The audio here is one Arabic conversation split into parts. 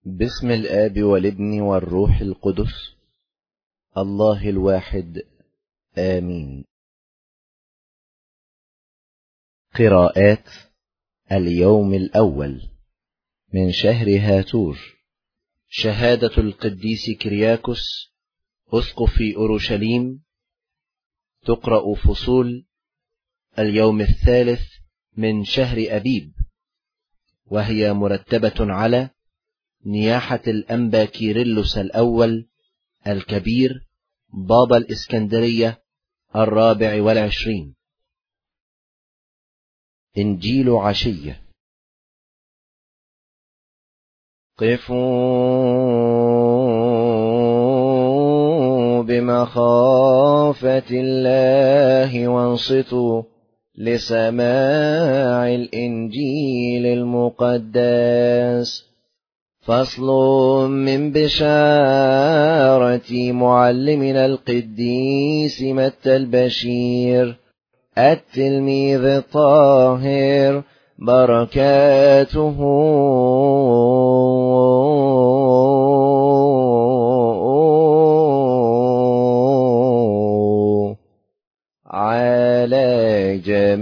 باسم الآب والابن والروح القدس الله الواحد آمين. قراءات اليوم الأول من شهر هاتور. شهادة القديس كيرياكوس أسقف أورشليم. تقرأ فصول اليوم الثالث من شهر أبيب، وهي مرتبة على نياحة الأنبا كيرلس الأول الكبير بابا الإسكندرية 24. إنجيل عشية. قفوا بمخافة الله وانصتوا لسماع الإنجيل المقدس. فصل من بشارة معلمنا القديس متى البشير التلميذ الطاهر، بركاته على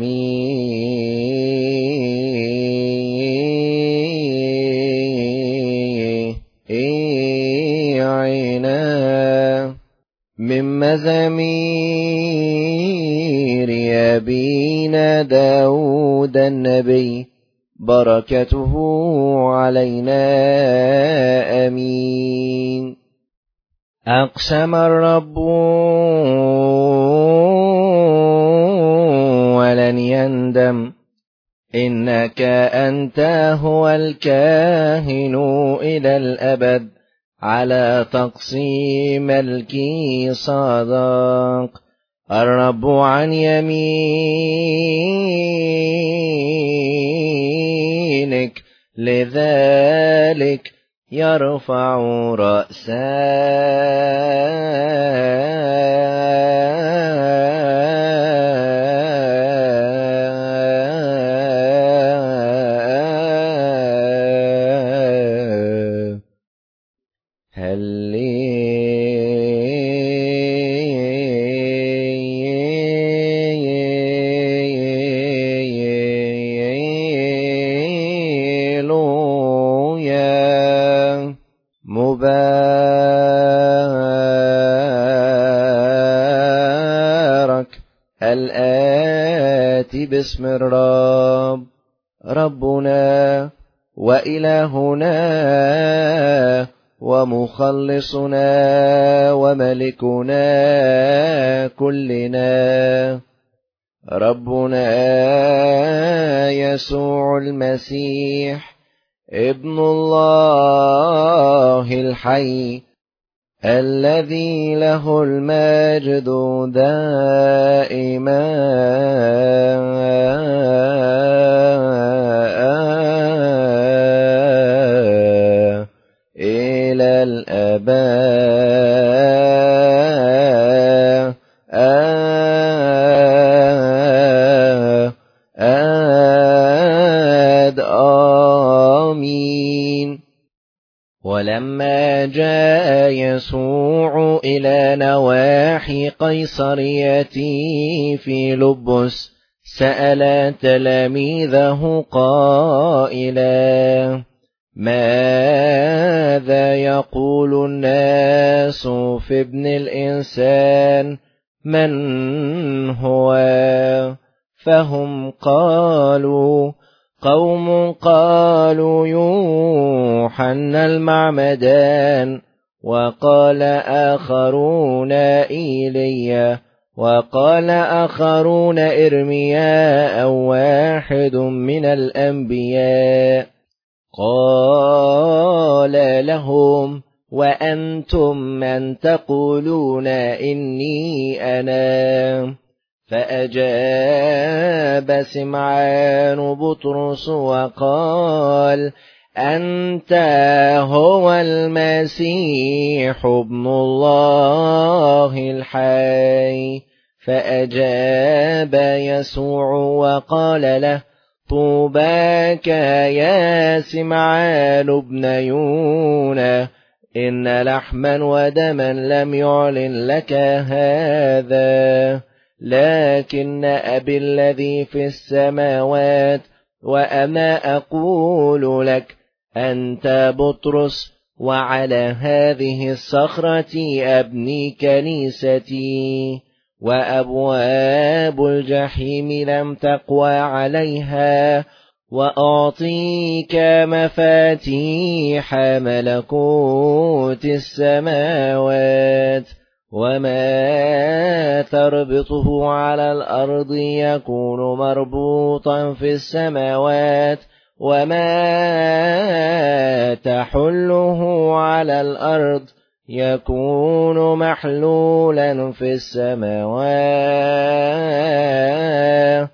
جميعنا. من مزامير أبينا داود النبي، بركته علينا آمين. أقسم الرب ولن يندم، إنك أنت هو الكاهن إلى الأبد، على تقسيم ملكي صادق. الرب عن يمينك، لذلك يرفع مبارك الآتي باسم الرب، ربنا وإلهنا ومخلصنا وملكنا كلنا، ربنا يسوع المسيح ابن الله الحي، الذي له المجد دائما إلى الأبد آمين. ولما جاء يسوع إلى نواحي قيصرية فيلبس، سأل تلاميذه قائلا: ماذا يقول الناس في ابن الإنسان؟ من هو؟ فهم قالوا: قوم قالوا يوحنا المعمدان، وقال آخرون إيليا، وقال آخرون إرمياء أو واحد من الأنبياء. قال لهم: وأنتم من تقولون إني أنا؟ فأجاب سمعان بطرس وقال: أنت هو المسيح ابن الله الحي. فأجاب يسوع وقال له: طوباك يا سمعان بن يونا، إن لحما ودما لم يعلن لك هذا، لكن أبي الذي في السماوات. وأنا أقول لك أنت بطرس، وعلى هذه الصخرة أبني كنيستي، وأبواب الجحيم لم تقوى عليها. وأعطيك مفاتيح ملكوت السماوات، وما تربطه على الأرض يكون مربوطا في السماوات، وما تحله على الأرض يكون محلولا في السماوات.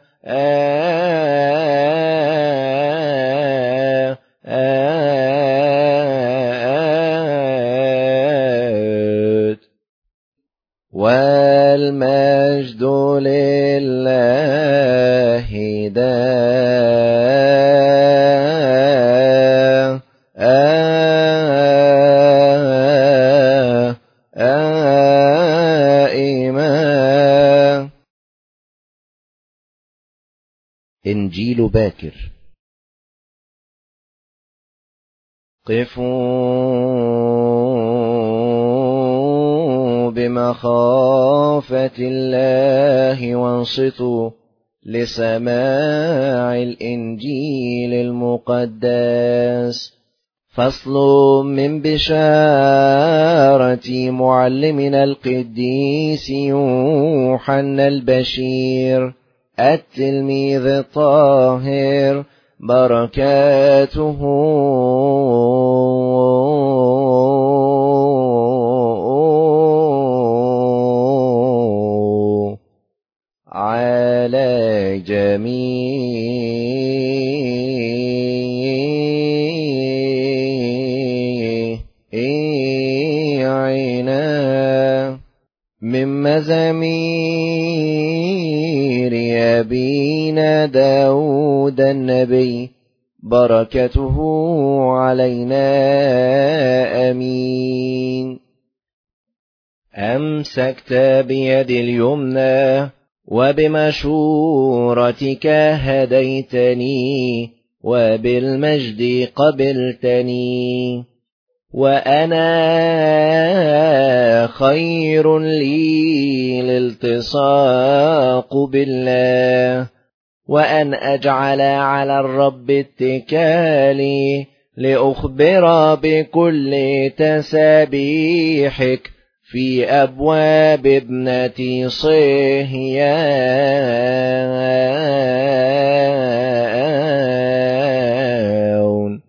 والمجد لله دائما. إنجيل باكر. قفوا بمخافة الله وانصتوا لسماع الإنجيل المقدس. فصل من بشارة معلمنا القديس يوحنا البشير التلميذ الطاهر، بركاته على جميعنا. من مزامير أبينا داود النبي، بركته علينا أمين. أمسكت بيد اليمنى، وبمشورتك هديتني، وبالمجد قبلتني. وأنا خير لي الالتصاق بالله، وأن أجعل على الرب اتكالي، لأخبر بكل تسابيحك في أبواب ابنة صهيون.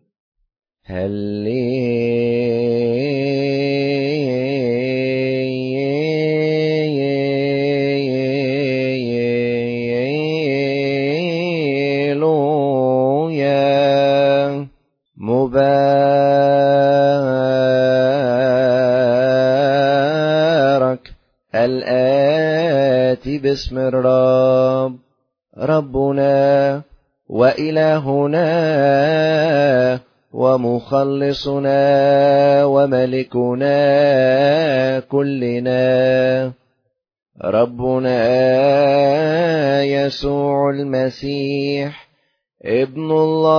مبارك الآتي باسم الرب، ربنا وإلهنا ومخلصنا وملكنا كلنا، ربنا يسوع المسيح ابن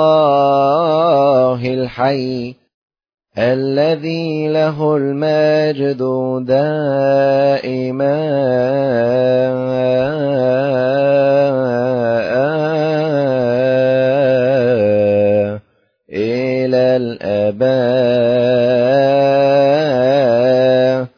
الله الحي، الذي له المجد دائما إلى الآباء.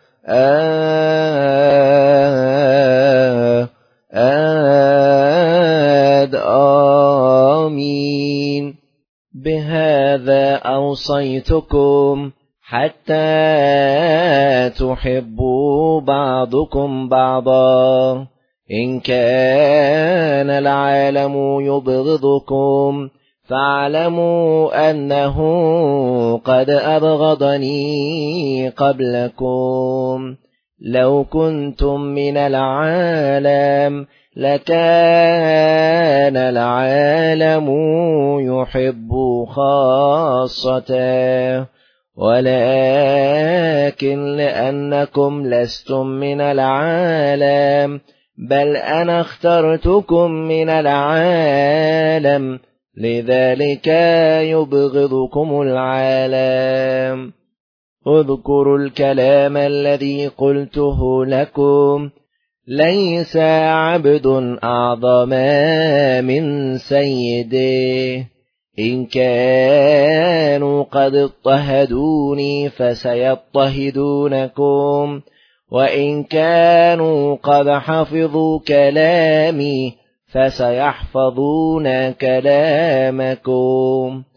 آمين. بهذا أوصيتكم حتى تحبوا بعضكم بعضا. إن كان العالم يبغضكم، فاعلموا أنه قد أبغضني قبلكم. لو كنتم من العالم لكان العالم يحب خاصته، ولكن لأنكم لستم من العالم بل أنا اخترتكم من العالم، لذلك يبغضكم العالم. اذكروا الكلام الذي قلته لكم، ليس عبد أعظم من سيده. إن كانوا قد اضطهدوني فسيضطهدونكم، وإن كانوا قد حفظوا كلامي فسيحفظون كلامكم.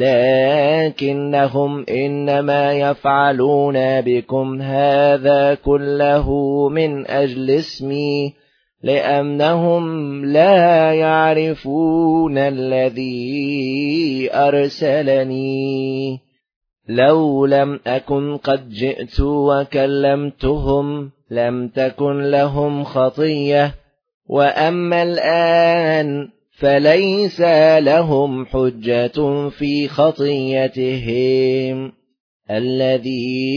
لكنهم إنما يفعلون بكم هذا كله من أجل اسمي، لأنهم لا يعرفون الذي أرسلني. لو لم أكن قد جئت وكلمتهم لم تكن لهم خطية، وأما الآن فليس لهم حجة في خطيتهم. الذي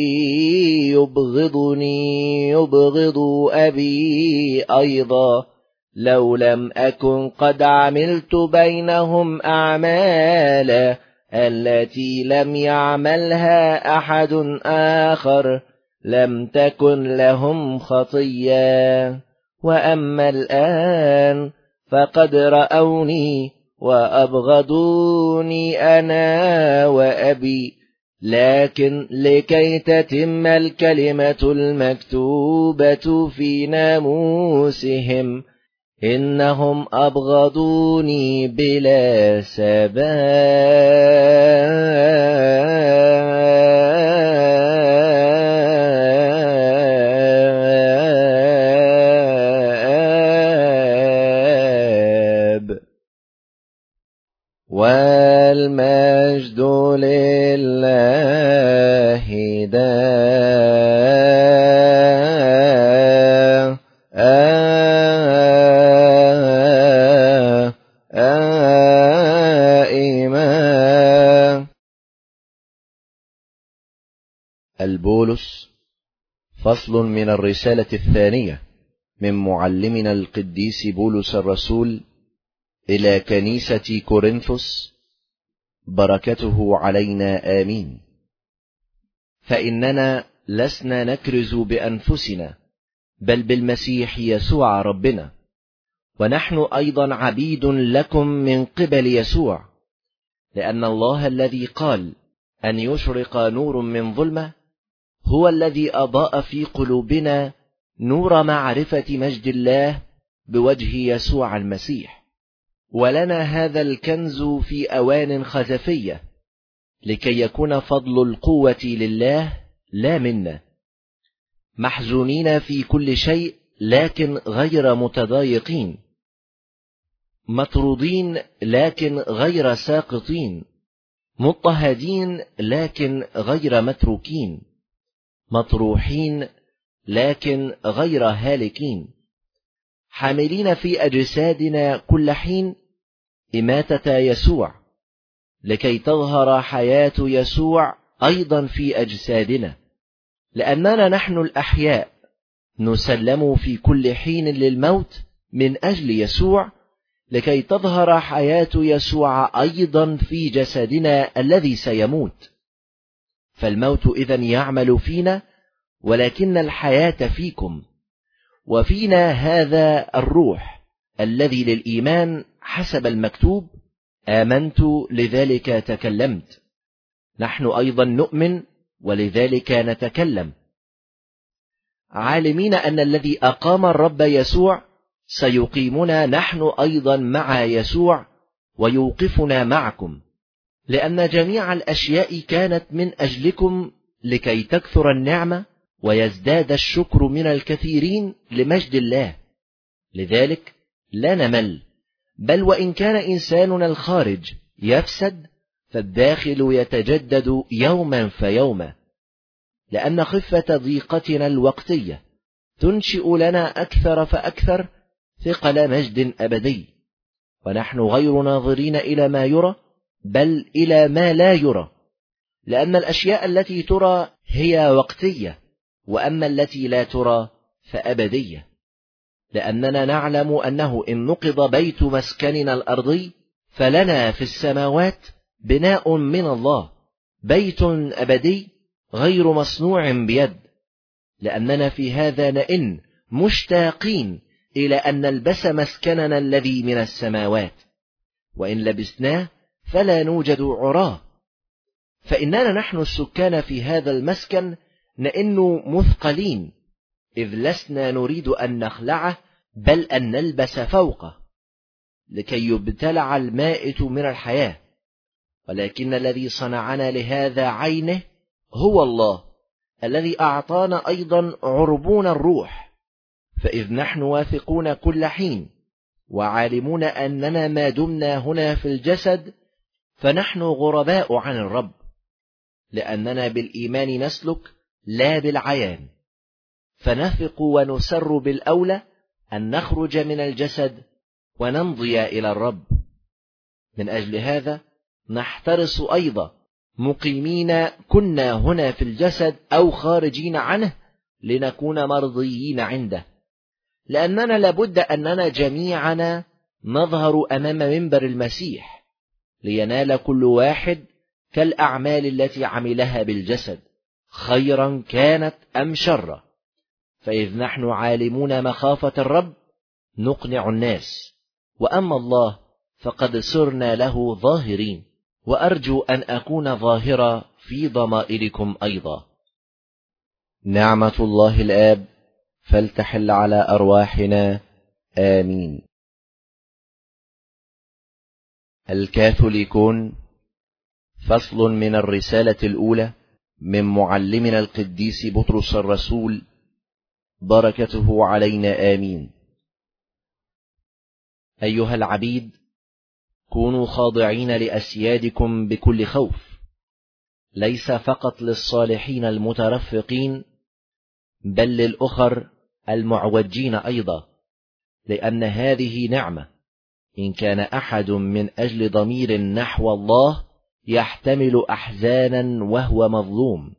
يبغضني يبغض أبي أيضا، لو لم أكن قد عملت بينهم أعمالا التي لم يعملها أحد آخر لم تكن لهم خطية. وأما الآن فقد رأوني وأبغضوني أنا وأبي، لكن لكي تتم الكلمة المكتوبة في ناموسهم، إنهم أبغضوني بلا سبب. والمجد لله دائما. البولس، فصل من الرسالة الثانية من معلمنا القديس بولس الرسول إلى كنيسة كورنثوس، بركته علينا آمين. فإننا لسنا نكرز بأنفسنا، بل بالمسيح يسوع ربنا، ونحن أيضا عبيد لكم من قبل يسوع، لأن الله الذي قال أن يشرق نور من ظلمة هو الذي أضاء في قلوبنا نور معرفة مجد الله بوجه يسوع المسيح. ولنا هذا الكنز في أوان خزفية، لكي يكون فضل القوة لله لا منا، محزونين في كل شيء لكن غير متضايقين، مطرودين لكن غير ساقطين، مضطهدين لكن غير متروكين، مطروحين لكن غير هالكين، حاملين في أجسادنا كل حين إماتة يسوع، لكي تظهر حياة يسوع أيضا في أجسادنا. لأننا نحن الأحياء نسلم في كل حين للموت من أجل يسوع، لكي تظهر حياة يسوع أيضا في جسدنا الذي سيموت. فالموت إذن يعمل فينا، ولكن الحياة فيكم، وفينا هذا الروح الذي للإيمان حسب المكتوب: آمنت لذلك تكلمت. نحن أيضا نؤمن ولذلك نتكلم، عالمين أن الذي أقام الرب يسوع سيقيمنا نحن أيضا مع يسوع ويوقفنا معكم، لأن جميع الأشياء كانت من أجلكم، لكي تكثر النعمة ويزداد الشكر من الكثيرين لمجد الله. لذلك لا نمل، بل وإن كان إنساننا الخارج يفسد فالداخل يتجدد يوما فيوما، لأن خفة ضيقتنا الوقتية تنشئ لنا أكثر فأكثر ثقل مجد أبدي، ونحن غير ناظرين إلى ما يرى بل إلى ما لا يرى، لأن الأشياء التي ترى هي وقتية، وأما التي لا ترى فأبدية. لأننا نعلم أنه إن نقض بيت مسكننا الأرضي فلنا في السماوات بناء من الله، بيت أبدي غير مصنوع بيد، لأننا في هذا نئن مشتاقين إلى أن نلبس مسكننا الذي من السماوات، وإن لبسناه فلا نوجد عراه. فإننا نحن السكان في هذا المسكن نئن مثقلين، إذ لسنا نريد أن نخلعه بل أن نلبس فوقه، لكي يبتلع المائت من الحياة. ولكن الذي صنعنا لهذا عينه هو الله، الذي أعطانا أيضا عربون الروح. فإذ نحن واثقون كل حين وعالمون أننا ما دمنا هنا في الجسد فنحن غرباء عن الرب، لأننا بالإيمان نسلك لا بالعيان، فنثق ونسر بالأولى أن نخرج من الجسد ونمضي إلى الرب. من أجل هذا نحترس أيضا مقيمين كنا هنا في الجسد أو خارجين عنه لنكون مرضيين عنده، لأننا لابد أننا جميعنا نظهر أمام منبر المسيح لينال كل واحد كالأعمال التي عملها بالجسد، خيرا كانت أم شرا. فإذ نحن عالمون مخافة الرب نقنع الناس، وأما الله فقد صرنا له ظاهرين، وأرجو أن أكون ظاهرا في ضمائركم أيضا. نعمة الله الآب فلتحل على أرواحنا آمين. الكاثوليكون، فصل من الرسالة الأولى من معلمنا القديس بطرس الرسول، بركته علينا آمين. أيها العبيد، كونوا خاضعين لأسيادكم بكل خوف، ليس فقط للصالحين المترفقين بل للأخر المعوجين أيضا، لأن هذه نعمة. إن كان أحد من أجل ضمير نحو الله يحتمل أحزانا وهو مظلوم،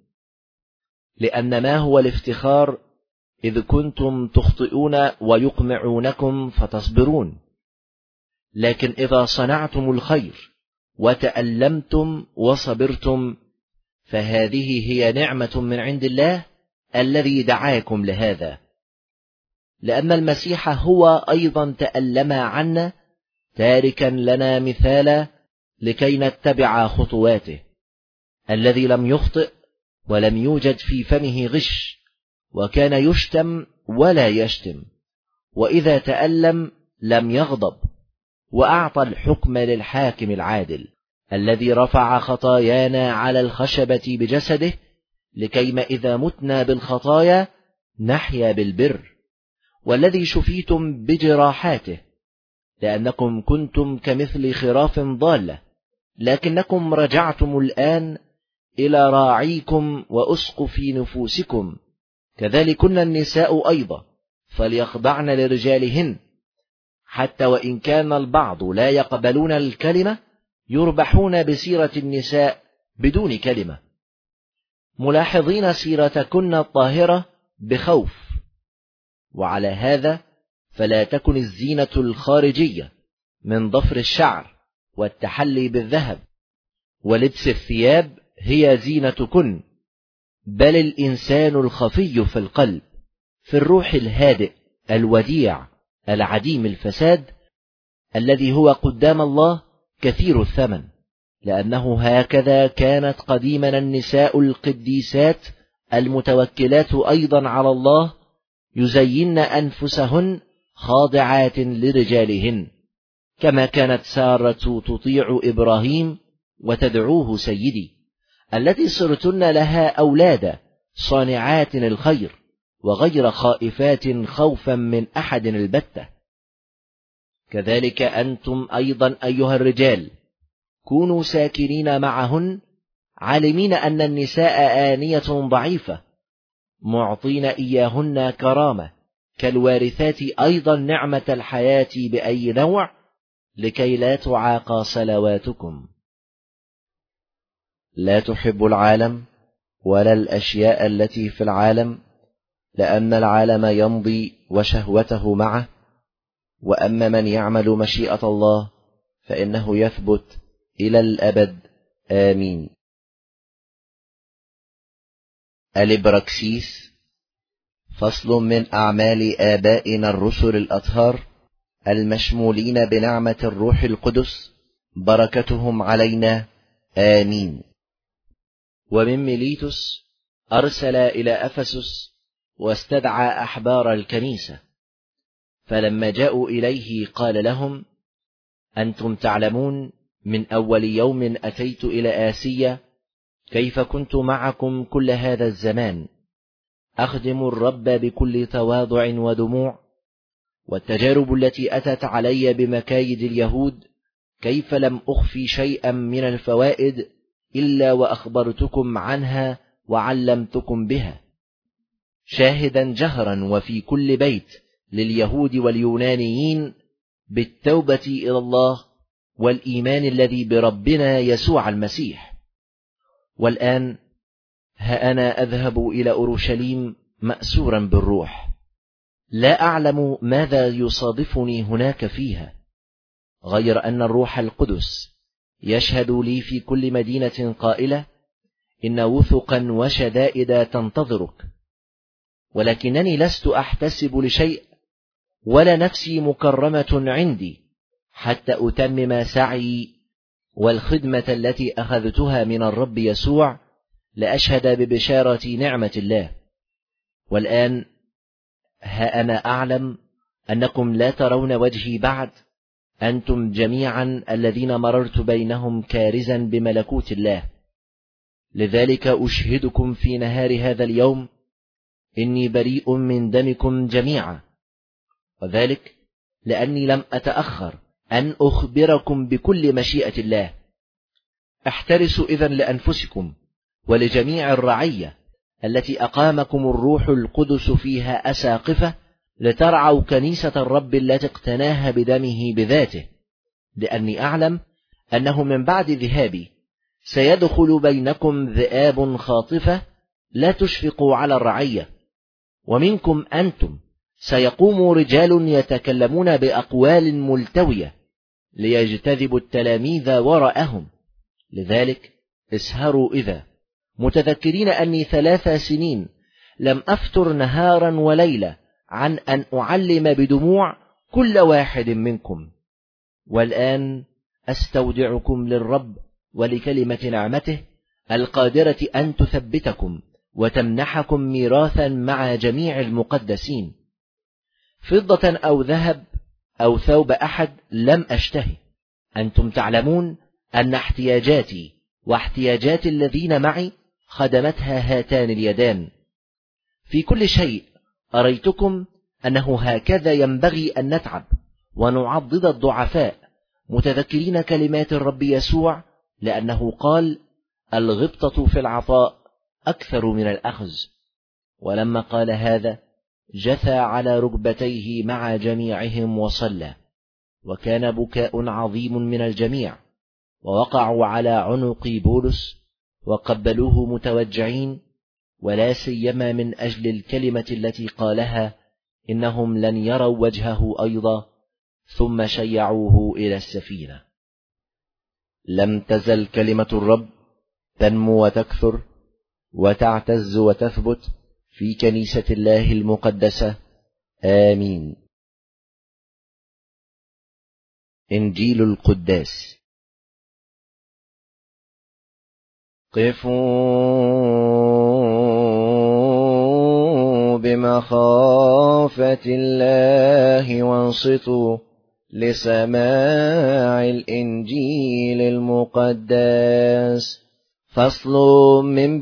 لأن ما هو الافتخار إذ كنتم تخطئون ويقمعونكم فتصبرون؟ لكن إذا صنعتم الخير وتألمتم وصبرتم فهذه هي نعمة من عند الله الذي دعاكم لهذا، لأن المسيح هو أيضا تألم عنا تاركا لنا مثالا لكي نتبع خطواته، الذي لم يخطئ ولم يوجد في فمه غش، وكان يشتم ولا يشتم، وإذا تألم لم يغضب، وأعطى الحكم للحاكم العادل الذي رفع خطايانا على الخشبة بجسده، لكيما إذا متنا بالخطايا نحيا بالبر، والذي شفيتم بجراحاته، لأنكم كنتم كمثل خراف ضالة، لكنكم رجعتم الآن إلى راعيكم وأسقف نفوسكم. كذلكن النساء أيضا فليخضعن لرجالهن، حتى وإن كان البعض لا يقبلون الكلمة يربحون بسيرة النساء بدون كلمة، ملاحظين سيرتكن الطاهرة بخوف. وعلى هذا فلا تكن الزينة الخارجية من ضفر الشعر والتحلي بالذهب ولبس الثياب هي زينتكن، بل الإنسان الخفي في القلب، في الروح الهادئ الوديع العديم الفساد، الذي هو قدام الله كثير الثمن، لأنه هكذا كانت قديما النساء القديسات المتوكلات أيضا على الله يزين أنفسهن خاضعات لرجالهن، كما كانت سارة تطيع إبراهيم وتدعوه سيدي، التي صرتن لها أولادا صانعات الخير وغير خائفات خوفا من أحد البتة. كذلك أنتم أيضا أيها الرجال كونوا ساكنين معهن، عالمين أن النساء آنية ضعيفة، معطين إياهن كرامة كالوارثات أيضا نعمة الحياة بأي نوع، لكي لا تعاقى صلواتكم. لا تحب العالم ولا الأشياء التي في العالم، لأن العالم يمضي وشهوته معه، وأما من يعمل مشيئة الله فإنه يثبت إلى الأبد. آمين. الإبراكسيس. فصل من أعمال آبائنا الرسل الأطهار المشمولين بنعمة الروح القدس، بركتهم علينا. آمين. ومن ميليتوس أرسل إلى أفسس واستدعى أحبار الكنيسة، فلما جاءوا إليه قال لهم: أنتم تعلمون من أول يوم أتيت إلى آسيا كيف كنت معكم كل هذا الزمان أخدم الرب بكل تواضع ودموع، والتجارب التي أتت علي بمكايد اليهود كيف لم أخفي شيئا من الفوائد إلا وأخبرتكم عنها وعلمتكم بها، شاهدا جهرا وفي كل بيت لليهود واليونانيين بالتوبة إلى الله والإيمان الذي بربنا يسوع المسيح. والآن ها أنا أذهب إلى أورشليم مأسورا بالروح، لا أعلم ماذا يصادفني هناك فيها، غير أن الروح القدس يشهد لي في كل مدينة قائلة: إن وثقا وشدائد تنتظرك. ولكنني لست أحتسب لشيء، ولا نفسي مكرمة عندي، حتى أتمم سعي والخدمة التي أخذتها من الرب يسوع لأشهد ببشارة نعمة الله. والآن ها أنا أعلم أنكم لا ترون وجهي بعد، أنتم جميعا الذين مررت بينهم كارزا بملكوت الله. لذلك أشهدكم في نهار هذا اليوم إني بريء من دمكم جميعا، وذلك لأني لم أتأخر أن أخبركم بكل مشيئة الله. احترسوا إذن لأنفسكم ولجميع الرعية التي أقامكم الروح القدس فيها أساقفة، لترعوا كنيسة الرب التي اقتناها بدمه بذاته، لأني أعلم أنه من بعد ذهابي سيدخل بينكم ذئاب خاطفة لا تشفقوا على الرعية، ومنكم أنتم سيقوم رجال يتكلمون بأقوال ملتوية ليجتذبوا التلاميذ وراءهم. لذلك اسهروا إذا متذكرين أني 3 سنين لم أفتر نهارا وليلة عن أن أعلم بدموع كل واحد منكم. والآن أستودعكم للرب ولكلمة نعمته القادرة أن تثبتكم وتمنحكم ميراثا مع جميع المقدسين. فضة أو ذهب أو ثوب أحد لم أشتهي. أنتم تعلمون أن احتياجاتي واحتياجات الذين معي خدمتها هاتان اليدان. في كل شيء أريتكم أنه هكذا ينبغي أن نتعب ونعضد الضعفاء، متذكرين كلمات الرب يسوع، لأنه قال: الغبطة في العطاء أكثر من الأخذ. ولما قال هذا جثى على ركبتيه مع جميعهم وصلى، وكان بكاء عظيم من الجميع، ووقعوا على عنق بولس وقبلوه متوجعين، ولا سيما من أجل الكلمة التي قالها إنهم لن يروا وجهه أيضا، ثم شيعوه إلى السفينة. لم تزل كلمة الرب تنمو وتكثر وتعتز وتثبت في كنيسة الله المقدسة. آمين. إنجيل القداس. قفوا بمخافة الله وانصتوا لسماع الإنجيل المقدس. فصل من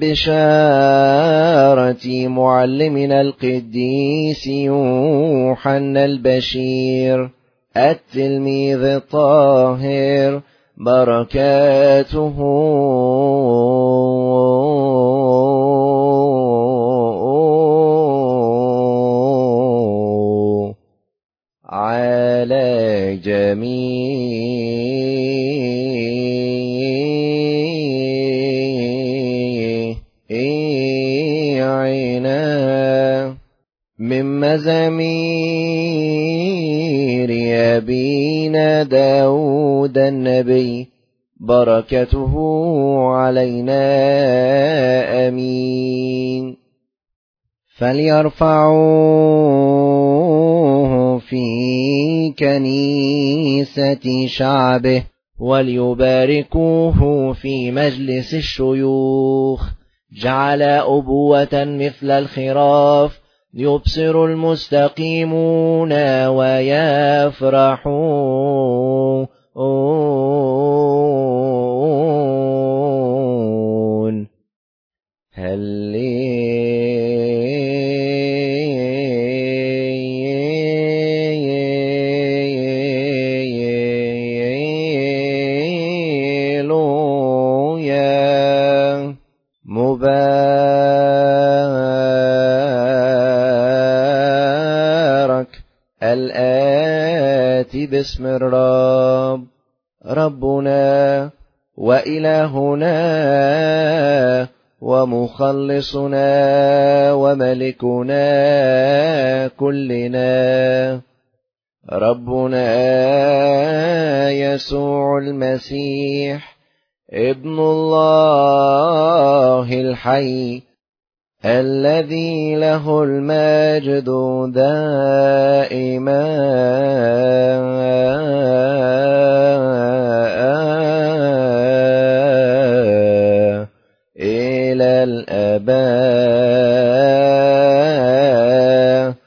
بشارة معلمنا القديس يوحنا البشير التلميذ الطاهر، بركاته من مزامير أبينا داود النبي، بركته علينا آمين. فليرفعوه في كنيسة شعبه، وليباركوه في مجلس الشيوخ. جعل أبوة مثل الخراف، يبصر المستقيمون ويفرحون. هللويا. مبارك الآتي باسم الرب، ربنا وإلهنا ومخلصنا وملكنا كلنا، ربنا يسوع المسيح ابن الله الحي، الذي له المجد دائما إلى الآباد.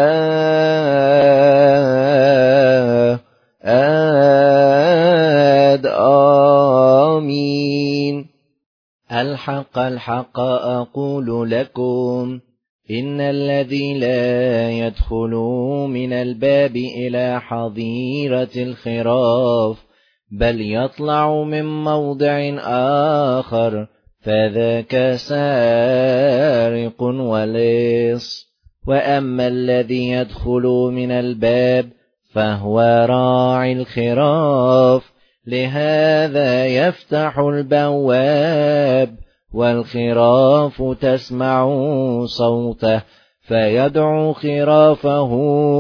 آمين. الحق الحق أقول لكم، إن الذي لا يدخل من الباب إلى حظيرة الخراف، بل يطلع من موضع آخر، فذاك سارق ولص. وأما الذي يدخل من الباب فهو راعي الخراف، لهذا يفتح البواب، والخراف تسمع صوته، فيدعو خرافه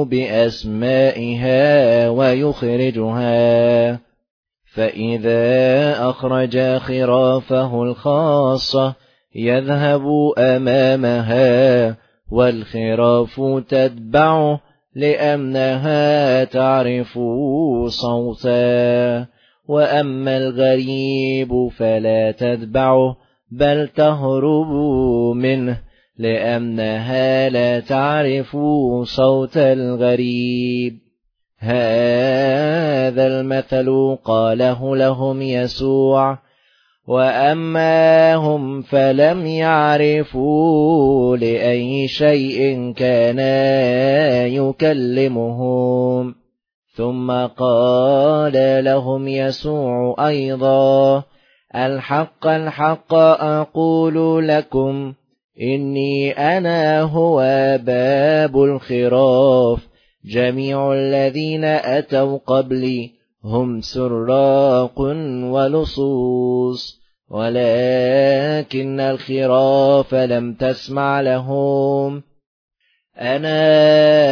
بأسمائها ويخرجها. فإذا أخرج خرافه الخاصة يذهب أمامها، والخراف تتبعه، لأنها تعرف صوته. وأما الغريب فلا تتبعه، بل تهرب منه، لأنها لا تعرف صوت الغريب. هذا المثل قاله لهم يسوع. وأما هم فلم يعرفوا لأي شيء كان يكلمهم. ثم قال لهم يسوع أيضا: الحق الحق أقول لكم، إني أنا هو باب الخراف. جميع الذين أتوا قبلي هم سراق ولصوص، ولكن الخراف لم تسمع لهم. أنا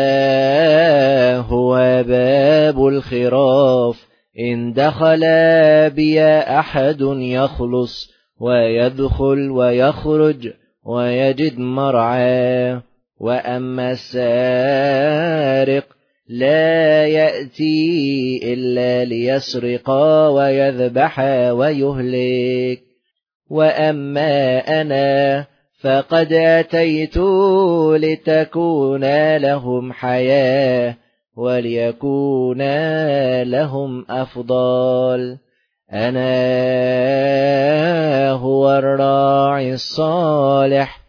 هو باب الخراف، إن دخل بي أحد يخلص، ويدخل ويخرج ويجد مرعى. وأما السارق لا يأتي إلا ليسرق ويذبح ويهلك. وأما أنا فقد أتيت لتكون لهم حياة، وليكون لهم أفضل. أنا هو الراعي الصالح،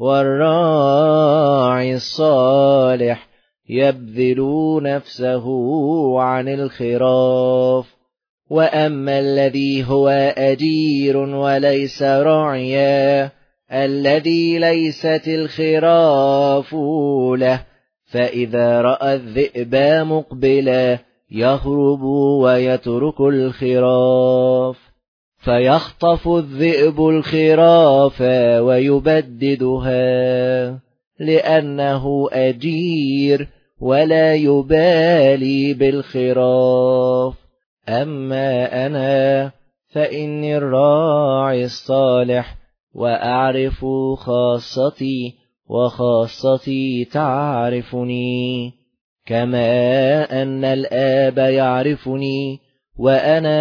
والراعي الصالح يبذل نفسه عن الخراف. وأما الذي هو أجير وليس راعيا، الذي ليست الخراف له، فإذا رأى الذئب مقبلا يهرب ويترك الخراف، فيخطف الذئب الخراف ويبددها، لأنه أجير ولا يبالي بالخراف. أما أنا فإني الراعي الصالح، وأعرف خاصتي وخاصتي تعرفني، كما أن الآب يعرفني وأنا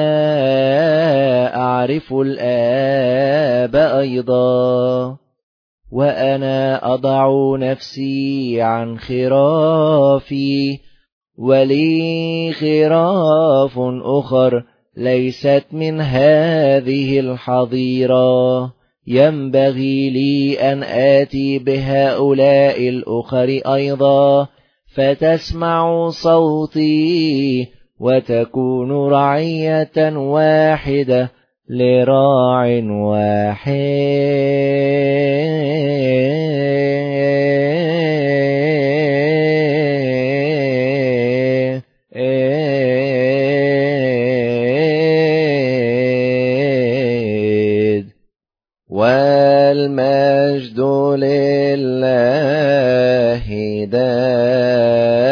أعرف الآب أيضا. وأنا أضع نفسي عن خرافي، ولي خراف أخر ليست من هذه الحظيرة، ينبغي لي أن آتي بهؤلاء الأخر أيضا، فتسمع صوتي، وتكون رعية واحدة لراع واحد. والمجد لله دائما.